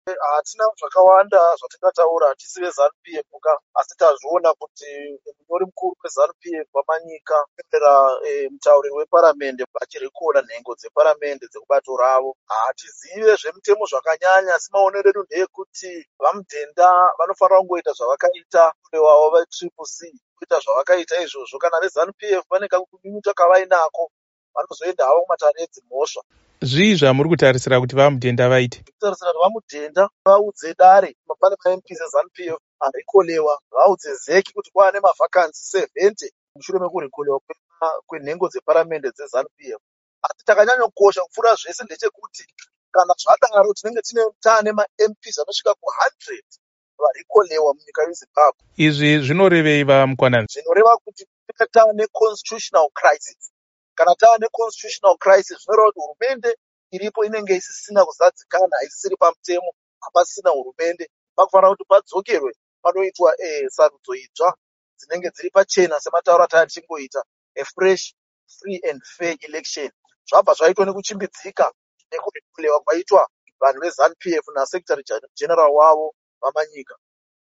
Hatina zvakawanda zvatingataura tisi veZANU-PF asi tazviona kuti munyori mukuru weZANU-PF wamanyika kupera mutauriri weparamende achirekoda nhengo dzeparamende dzekubato ravo. Hatizive zvemutemo zvakanyanya asi maonero edu ndeyekuti vamudhenda vanofanira kungoita zvavakaita wavo vetriple C kuita zvavakaita izvozvo. Kana veZANU-PF vane kakunyunyuta kavainako vanozoenda havo kumatare edzimhosva. Zvii zvamuri kutarisira kuti vamudhenda vaite? Kutarisira kuti vamudhenda vaudze dare pane maMPs eZANU-PF arikolewa, vaudze zeki kuti kwaane mavhakansi 70 mushure mekurikolewa kwenhengo dzeparamende dzeZANU-PF. Asi takanyanyokosha kupfuura zvese ndechekuti kana zvadaro tinenge taane maMPs anosvika ku100 varikolewa munyika yeZimbabwe. Izvi zvinorevei vaMukwananzi? Zvinoreva kuti taane constitutional crisis. Kana taane constitutional crisis zvinoreva kuti hurumende iripo inenge isisina kuzadzikana, haisiri pamutemo, hapasina hurumende. Pakufanira kuti padzokerwe panoitwa sarudzo itsva dzinenge dziri pachena sematauro atatichingoita, a fresh, free and fair election. Zvabva zvaitwa nekuchimbidzika nekurikolewa kwaitwa vanhu veZANU-PF naSecretary General wavo vamanyika.